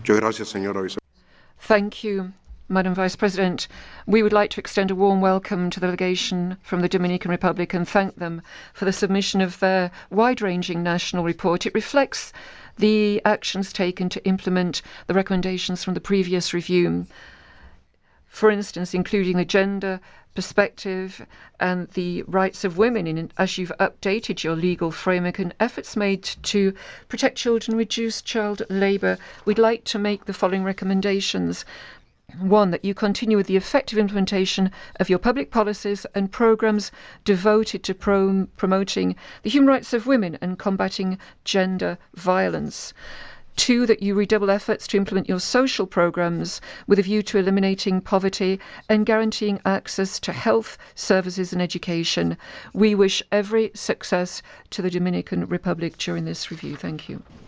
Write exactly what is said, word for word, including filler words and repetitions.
Muchas gracias, señora vice. Thank you, Madam Vice President. We would like to extend a warm welcome to the delegation from the Dominican Republic and thank them for the submission of their wide-ranging national report. It reflects the actions taken to implement the recommendations from the previous review. For instance, including the gender perspective and the rights of women in, as you've updated your legal framework, and efforts made to protect children, reduce child labour. We'd like to make the following recommendations. One, that you continue with the effective implementation of your public policies and programmes devoted to prom- promoting the human rights of women and combating gender violence. Two, that you redouble efforts to implement your social programmes with a view to eliminating poverty and guaranteeing access to health services and education. We wish every success to the Dominican Republic during this review. Thank you.